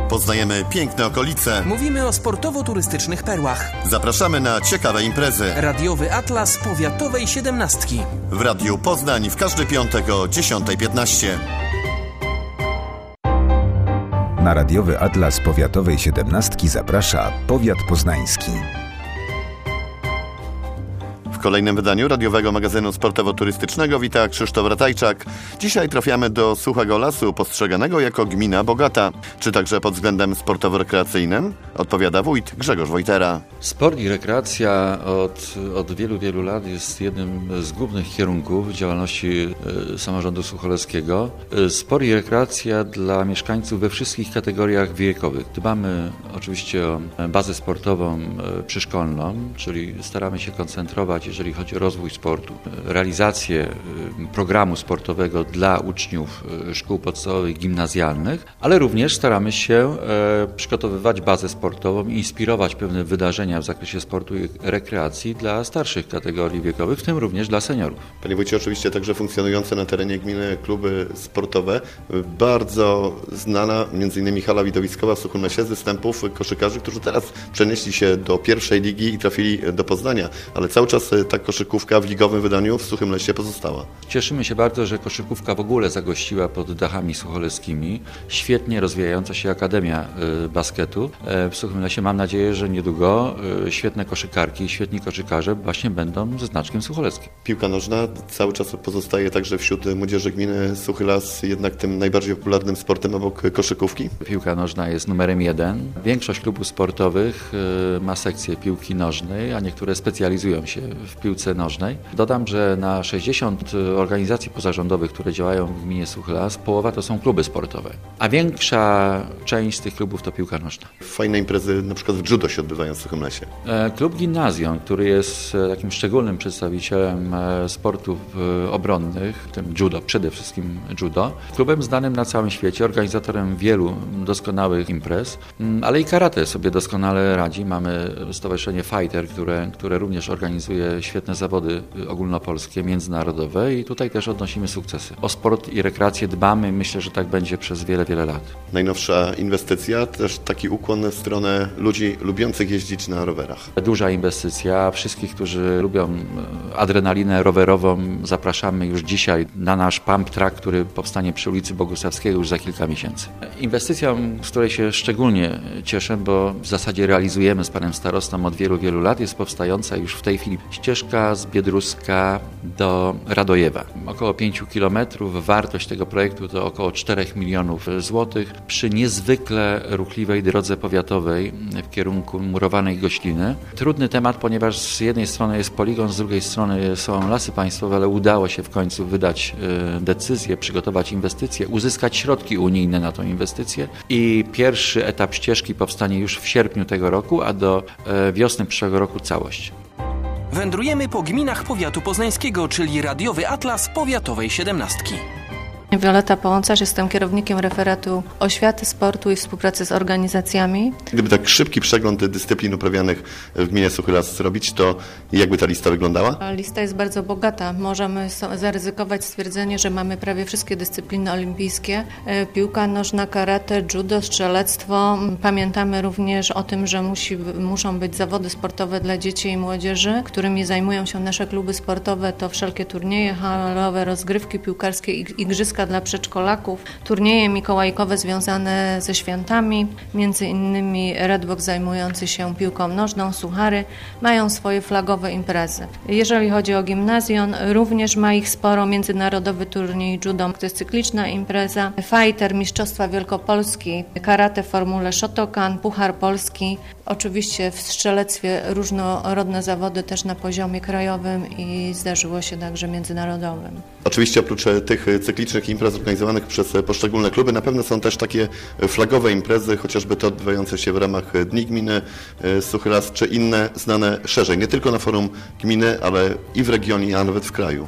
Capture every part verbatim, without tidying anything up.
Poznajemy piękne okolice. Mówimy o sportowo-turystycznych perłach. Zapraszamy na ciekawe imprezy. Radiowy Atlas Powiatowej siedemnastki. W Radiu Poznań w każdy piątek o dziesiąta piętnaście. Na Radiowy Atlas Powiatowej siedemnastki zaprasza Powiat Poznański. W kolejnym wydaniu radiowego magazynu sportowo-turystycznego wita Krzysztof Ratajczak. Dzisiaj trafiamy do Suchego Lasu, postrzeganego jako gmina bogata. Czy także pod względem sportowo-rekreacyjnym? Odpowiada wójt Grzegorz Wojtera. Sport i rekreacja od, od wielu, wielu lat jest jednym z głównych kierunków działalności y, samorządu sucholeckiego. Y, sport i rekreacja dla mieszkańców we wszystkich kategoriach wiekowych. Dbamy oczywiście o bazę sportową y, przyszkolną, czyli staramy się koncentrować, jeżeli chodzi o rozwój sportu, realizację programu sportowego dla uczniów szkół podstawowych, gimnazjalnych, ale również staramy się przygotowywać bazę sportową i inspirować pewne wydarzenia w zakresie sportu i rekreacji dla starszych kategorii wiekowych, w tym również dla seniorów. Panie wójcie, oczywiście także funkcjonujące na terenie gminy kluby sportowe. Bardzo znana między innymi hala widowiskowa w Suchym Lesie z występów koszykarzy, którzy teraz przenieśli się do pierwszej ligi i trafili do Poznania, ale cały czas ta koszykówka w ligowym wydaniu w Suchym Lesie pozostała. Cieszymy się bardzo, że koszykówka w ogóle zagościła pod dachami sucholeckimi. Świetnie rozwijająca się Akademia Basketu w Suchym Lesie. Mam nadzieję, że niedługo świetne koszykarki, świetni koszykarze właśnie będą ze znaczkiem sucholeckim. Piłka nożna cały czas pozostaje także wśród młodzieży gminy Suchy Las jednak tym najbardziej popularnym sportem obok koszykówki? Piłka nożna jest numerem jeden. Większość klubów sportowych ma sekcję piłki nożnej, a niektóre specjalizują się w piłce nożnej. Dodam, że na sześćdziesiąt organizacji pozarządowych, które działają w gminie Suchy Las, połowa to są kluby sportowe, a większa część z tych klubów to piłka nożna. Fajne imprezy na przykład w judo się odbywają w Suchym Lesie. Klub Gimnazjum, który jest takim szczególnym przedstawicielem sportów obronnych, w tym judo, przede wszystkim judo, klubem znanym na całym świecie, organizatorem wielu doskonałych imprez, ale i karate sobie doskonale radzi. Mamy stowarzyszenie Fighter, które, które również organizuje świetne zawody ogólnopolskie, międzynarodowe i tutaj też odnosimy sukcesy. O sport i rekreację dbamy, myślę, że tak będzie przez wiele, wiele lat. Najnowsza inwestycja, też taki ukłon w stronę ludzi lubiących jeździć na rowerach. Duża inwestycja. Wszystkich, którzy lubią adrenalinę rowerową, zapraszamy już dzisiaj na nasz pump track, który powstanie przy ulicy Bogusławskiego już za kilka miesięcy. Inwestycją, z której się szczególnie cieszę, bo w zasadzie realizujemy z panem starostą od wielu, wielu lat, jest powstająca już w tej chwili ścieżka z Biedruska do Radojewa. Około pięciu kilometrów. Wartość tego projektu to około czterech milionów złotych przy niezwykle ruchliwej drodze powiatowej w kierunku murowanej Gośliny. Trudny temat, ponieważ z jednej strony jest poligon, z drugiej strony są lasy państwowe, ale udało się w końcu wydać decyzję, przygotować inwestycje, uzyskać środki unijne na tą inwestycję i pierwszy etap ścieżki powstanie już w sierpniu tego roku, a do wiosny przyszłego roku całość. Wędrujemy po gminach powiatu poznańskiego, czyli Radiowy Atlas Powiatowej siedemnastki. Wioleta Połącarz, jestem kierownikiem referatu oświaty, sportu i współpracy z organizacjami. Gdyby tak szybki przegląd dyscyplin uprawianych w gminie Suchy Las zrobić, to jakby ta lista wyglądała? Lista jest bardzo bogata. Możemy zaryzykować stwierdzenie, że mamy prawie wszystkie dyscypliny olimpijskie. Piłka nożna, karate, judo, strzelectwo. Pamiętamy również o tym, że musi, muszą być zawody sportowe dla dzieci i młodzieży, którymi zajmują się nasze kluby sportowe. To wszelkie turnieje halowe, rozgrywki piłkarskie, igrzyska dla przedszkolaków, turnieje mikołajkowe związane ze świętami, między innymi Redbox zajmujący się piłką nożną, Suchary, mają swoje flagowe imprezy. Jeżeli chodzi o gimnazjon, również ma ich sporo, międzynarodowy turniej judo, to jest cykliczna impreza, fighter, Mistrzostwa Wielkopolski, karate w formule Shotokan, Puchar Polski, oczywiście w strzelectwie różnorodne zawody też na poziomie krajowym i zdarzyło się także międzynarodowym. Oczywiście oprócz tych cyklicznych imprez organizowanych przez poszczególne kluby, na pewno są też takie flagowe imprezy, chociażby te odbywające się w ramach Dni Gminy Suchy Las, czy inne znane szerzej, nie tylko na forum gminy, ale i w regionie, a nawet w kraju.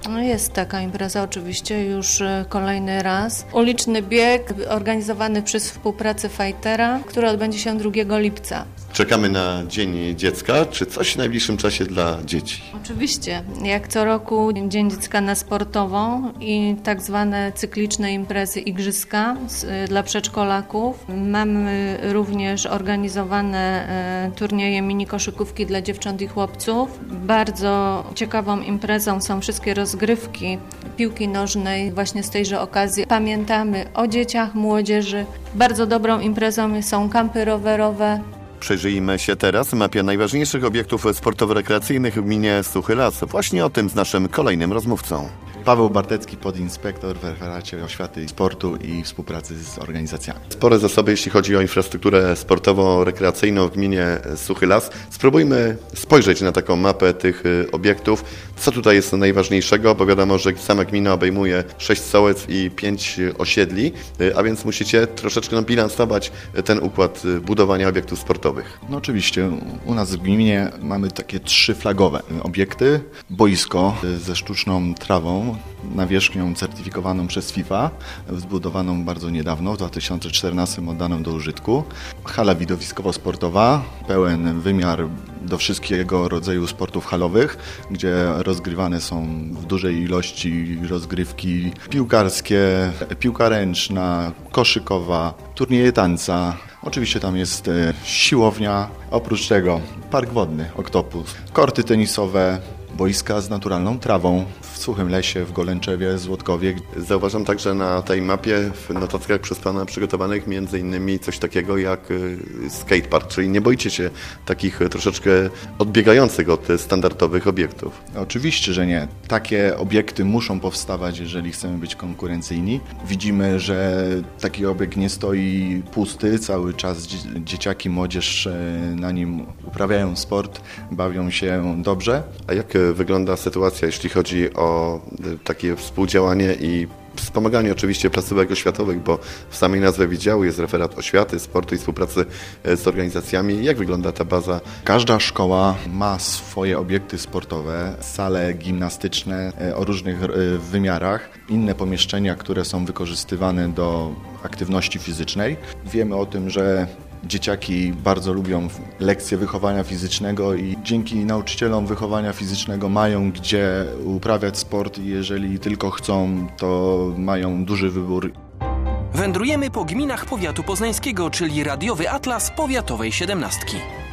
No jest taka impreza oczywiście już kolejny raz. Uliczny bieg organizowany przy współpracy Fightera, który odbędzie się drugiego lipca. Czekamy na Dzień Dziecka. Czy coś w najbliższym czasie dla dzieci? Oczywiście. Jak co roku Dzień Dziecka na sportową i tak zwane cykliczne imprezy igrzyska z, dla przedszkolaków. Mamy również organizowane e, turnieje mini koszykówki dla dziewcząt i chłopców. Bardzo ciekawą imprezą są wszystkie rozgrywki piłki nożnej właśnie z tejże okazji. Pamiętamy o dzieciach, młodzieży. Bardzo dobrą imprezą są kampy rowerowe. Przyjrzyjmy się teraz mapie najważniejszych obiektów sportowo-rekreacyjnych w gminie Suchy Las. Właśnie o tym z naszym kolejnym rozmówcą. Paweł Bartecki, podinspektor w referacie oświaty i sportu i współpracy z organizacjami. Spore zasoby, jeśli chodzi o infrastrukturę sportowo-rekreacyjną w gminie Suchy Las. Spróbujmy spojrzeć na taką mapę tych obiektów. Co tutaj jest najważniejszego? Bo wiadomo, że sama gmina obejmuje sześć sołectw i pięć osiedli, a więc musicie troszeczkę bilansować ten układ budowania obiektów sportowych. No oczywiście. U nas w gminie mamy takie trzy flagowe obiekty. Boisko ze sztuczną trawą, nawierzchnią certyfikowaną przez FIFA, zbudowaną bardzo niedawno, w dwa tysiące czternastym oddaną do użytku. Hala widowiskowo-sportowa, pełen wymiar do wszystkiego rodzaju sportów halowych, gdzie rozgrywane są w dużej ilości rozgrywki piłkarskie, piłka ręczna, koszykowa, turnieje tańca. Oczywiście tam jest siłownia, oprócz tego park wodny, Oktopus, korty tenisowe, boiska z naturalną trawą w Suchym Lesie, w Golęczewie, Złotkowie. Zauważam także na tej mapie w notatkach przez Pana przygotowanych między innymi coś takiego jak skatepark, czyli nie boicie się takich troszeczkę odbiegających od standardowych obiektów? Oczywiście, że nie. Takie obiekty muszą powstawać, jeżeli chcemy być konkurencyjni. Widzimy, że taki obiekt nie stoi pusty, cały czas dzieciaki, młodzież na nim uprawiają sport, bawią się dobrze. A jak wygląda sytuacja, jeśli chodzi o takie współdziałanie i wspomaganie oczywiście placówek oświatowych, bo w samej nazwie wydziału jest referat oświaty, sportu i współpracy z organizacjami. Jak wygląda ta baza? Każda szkoła ma swoje obiekty sportowe, sale gimnastyczne o różnych wymiarach, inne pomieszczenia, które są wykorzystywane do aktywności fizycznej. Wiemy o tym, że dzieciaki bardzo lubią lekcje wychowania fizycznego i dzięki nauczycielom wychowania fizycznego mają gdzie uprawiać sport i jeżeli tylko chcą, to mają duży wybór. Wędrujemy po gminach powiatu poznańskiego, czyli radiowy atlas powiatowej siedemnastki.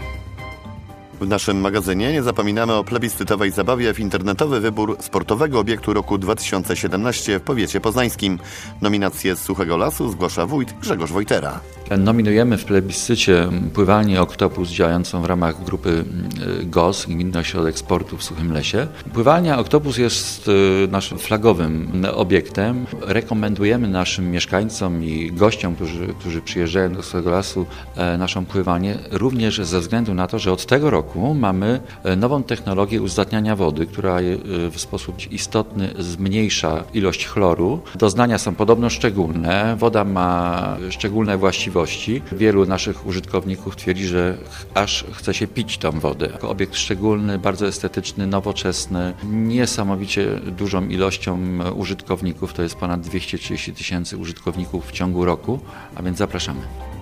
W naszym magazynie nie zapominamy o plebiscytowej zabawie w internetowy wybór sportowego obiektu roku dwa tysiące siedemnaście w powiecie poznańskim. Nominację z Suchego Lasu zgłasza wójt Grzegorz Wojtera. Nominujemy w plebiscycie pływalnię Oktopus działającą w ramach grupy G O S, Gminny Ośrodek Sportu w Suchym Lesie. Pływalnia Oktopus jest naszym flagowym obiektem. Rekomendujemy naszym mieszkańcom i gościom, którzy, którzy przyjeżdżają do Suchego Lasu, naszą pływalnię, również ze względu na to, że od tego roku mamy nową technologię uzdatniania wody, która w sposób istotny zmniejsza ilość chloru. Doznania są podobno szczególne. Woda ma szczególne właściwości. Wielu naszych użytkowników twierdzi, że aż chce się pić tą wodę. Jako obiekt szczególny, bardzo estetyczny, nowoczesny, niesamowicie dużą ilością użytkowników, to jest ponad dwieście trzydzieści tysięcy użytkowników w ciągu roku, a więc zapraszamy.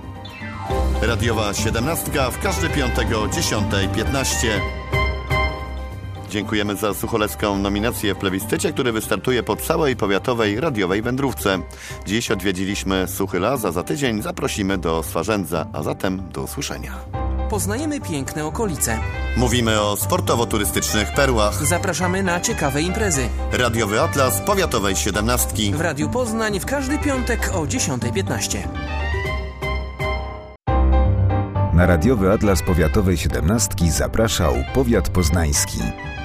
Radiowa siedemnastka w każdy piątek o dziesiąta piętnaście. Dziękujemy za sucholecką nominację w plebiscycie, który wystartuje po całej powiatowej radiowej wędrówce. Dziś odwiedziliśmy Suchy Las, a za tydzień zaprosimy do Swarzędza, a zatem do usłyszenia. Poznajemy piękne okolice. Mówimy o sportowo-turystycznych perłach. Zapraszamy na ciekawe imprezy. Radiowy Atlas powiatowej siedemnastki. W Radiu Poznań w każdy piątek o dziesiąta piętnaście. Na radiowy Atlas powiatowej siedemnastki zapraszał powiat poznański.